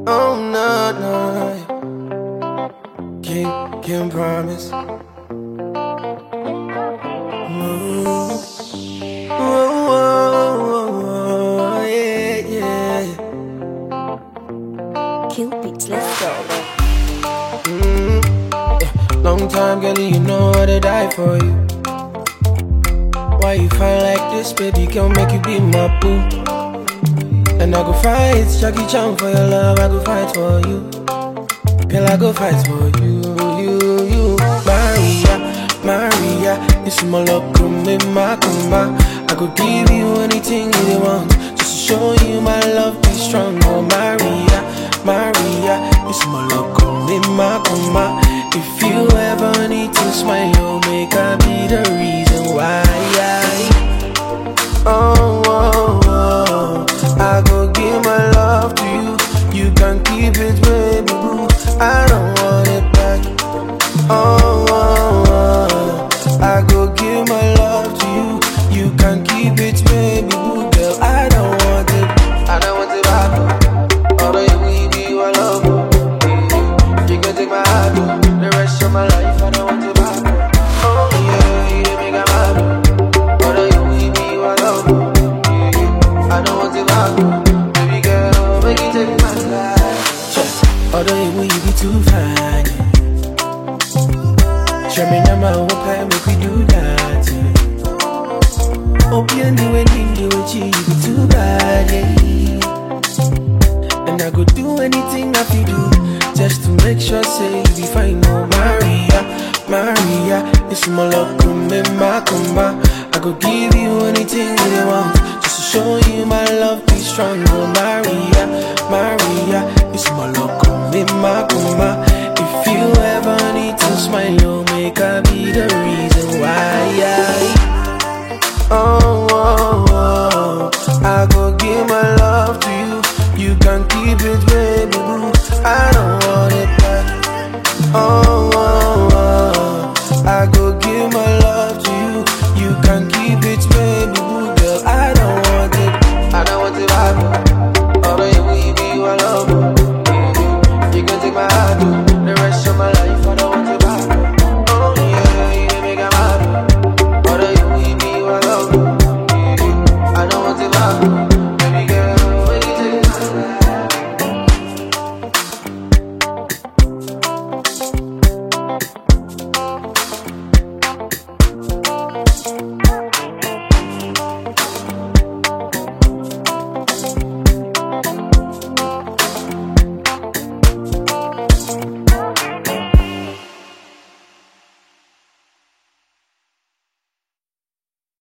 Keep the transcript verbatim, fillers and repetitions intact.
Oh no, no, can't, can't promise. Ooh. Oh, oh, oh, yeah, yeah. Kill beats, let's go. Mm, yeah. Long time, girl, you know I to die for you. Why you fight like this, baby? Can't make you be my boo. And I go fight, Jackie Chan for your love. I go fight for you. Girl, I go fight for you, you, you. Maria, Maria, this is my love, come in my comma. I could give you anything you want, just to show you my love be strong. Oh, Maria, Maria, this is my love, come in my comma. If you ever need to smile, you'll make I be the reason why. Oh, oh, oh, I go give my love to you. You can keep it, baby boo. I don't want it back. Oh, oh, oh, I go give my love to you. You can keep it, baby boo. Girl, I don't want it. I don't want it back. Although you will be my love, you can take my heart. The rest of my life, I don't want it back. Oh yeah, you make me mad. Although you will be my love, I don't want it back. Baby girl, make you take my life. Although you will be too fine. Show me now my hope and make we do that. Hope you knew anything you would you be too bad, yeah. And I go do anything I feel do, just to make sure say you be fine. Oh Maria, Maria, this is my love, come in my comma. I go give you anything you want, just to show you my love be strong. Oh Maria, Maria, this is my love, come in my comma. If you ever need to smile, you'll make I be the reason why. Yeah.